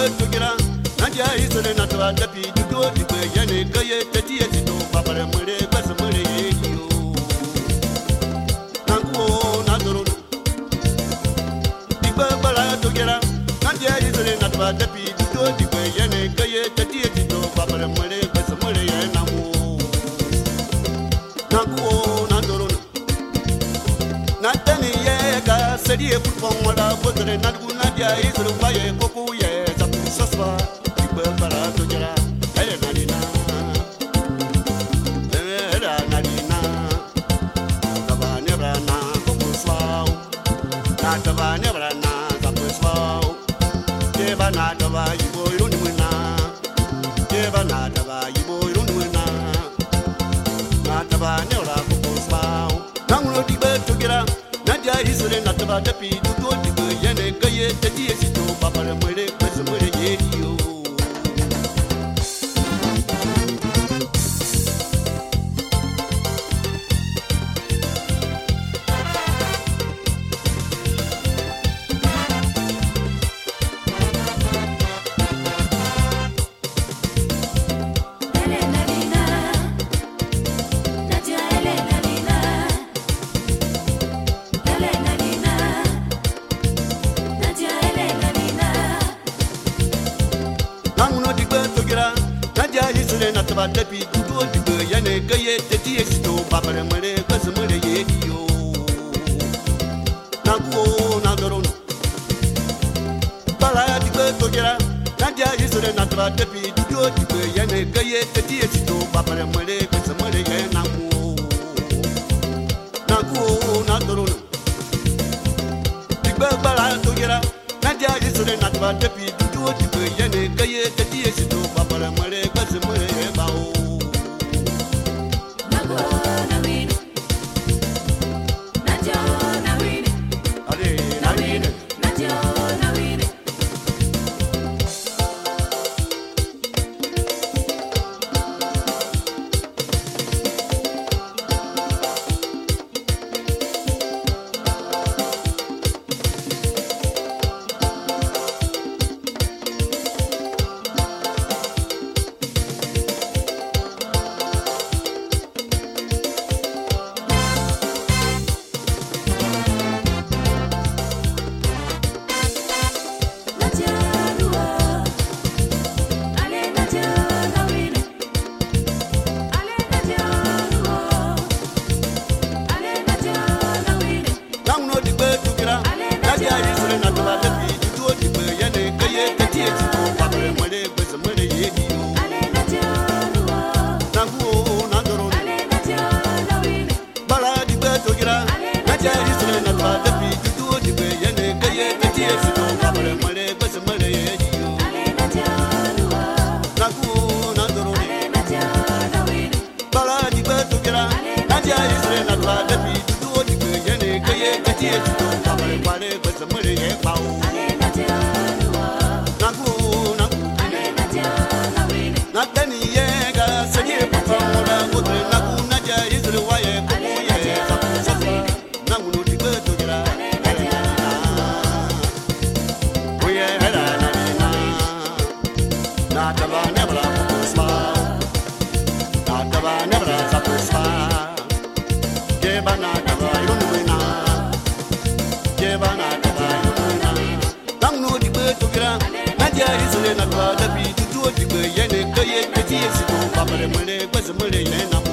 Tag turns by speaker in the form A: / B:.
A: togira nadia isole na twa tapi dudo dibe yene kaye tati etito papare mure bas mure yo nanko na doro dibe bala togira nadia isole na twa tapi dudo dibe yene kaye tati etito papare mure bas mure ye namu nanko na doro natani ye ka sedi e pupon wala botre nadu nadia isole baye koku ye sasba dibe bala togira ele nadina ele nadina tabane brana kopuswao na tabane brana kopuswao deba na taba yibo irunwina deba na taba yibo irunwina na tabane ora kopuswao nangulo dibe togira nadia isole na taba tapi dudo dibe yene kaye tati esito papare mwere kwese mwere yedio na taba tapi dudo dibe yene kaye tati esito papare mwere kwese mwere yedio nanko na doro bala dibe togira nadia isole na taba tapi dudo dibe yene kaye tati esito papare mwere kwese mwere ye namu nanko na doro dibe bala togira nadia isole na taba tapi dudo dibe yene kaye tati esito papare mwere kwese mwere ye bao Nadia isole na twa dibe yene kaye tati esito papare mwere kwese mwere ye namu